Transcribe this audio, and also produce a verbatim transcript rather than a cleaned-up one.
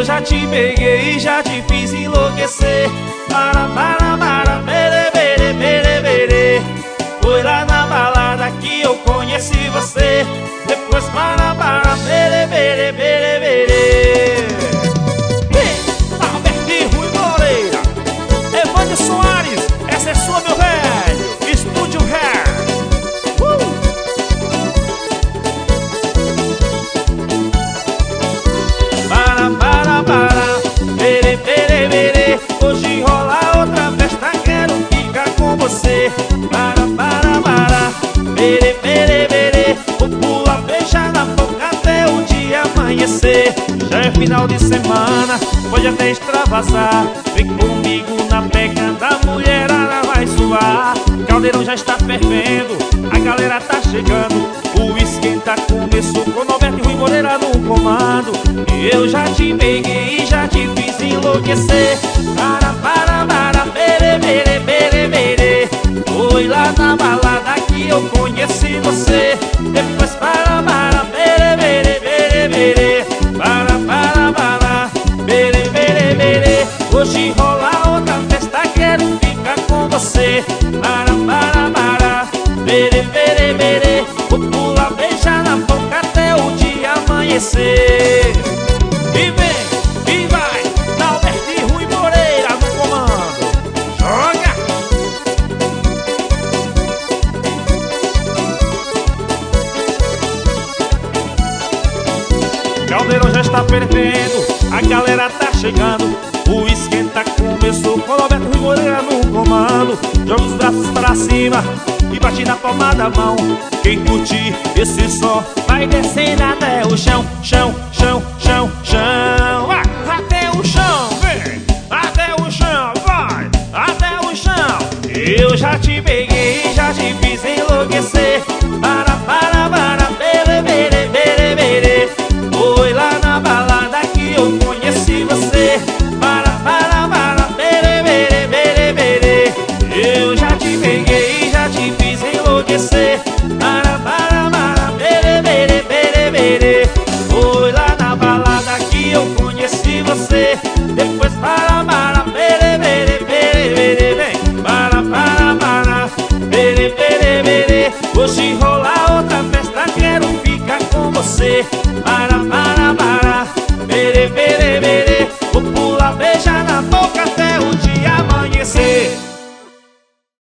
Eu já te peguei e já te fiz enlouquecer. Para, para, para, bere, bere, bere, bere. Foi lá na balada que eu conheci você. Depois para, para, bere, bere, bere, bere. Alberto Rui Moreira, Evandro Soares, essa é sua, meu velho. Estúdio Hair. uh! Para, para, para, bere, bere, bere. Hoje rola outra festa, quero ficar com você. Para, para, para, bere, bere, bere. Vou pular, beijar na boca até o dia amanhecer. Já é final de semana, pode até extravasar. Vem comigo na pegada, a mulherada vai suar. Caldeirão já está fervendo, a galera tá chegando. O esquenta começou com Alberto e Rui Moreira no comando. Eu já te peguei e já te fiz enlouquecer. Para, para, para, bere, bere, bere, bere. Foi lá na balada que eu conheci você. Depois para, para, bere, bere, bere, bere. Para, para, para, bere, bere, bere. Hoje rola outra festa, quero ficar com você. Para, para, para, bere, bere, bere. Vou pular, beijar na boca até o dia amanhecer. E vem, e vai, Alberto e Rui Moreira no comando. Joga! Caldeirão já está fervendo, a galera tá chegando. O esquenta começou com Alberto Rui Moreira no comando. Joga os braços pra cima e bate na palma da mão. Quem curtir esse som vai descendo até o chão, chão, chão, chão, chão. Vai, até o chão, vem, até o chão, vai, até o chão. Eu já te peguei e já te fiz enlouquecer. Para, para, para, bere, bere, bere, bere. Foi lá na balada que eu conheci você. Para, para, para, bere, bere, bere, bere. Eu já te peguei e já te fiz enlouquecer.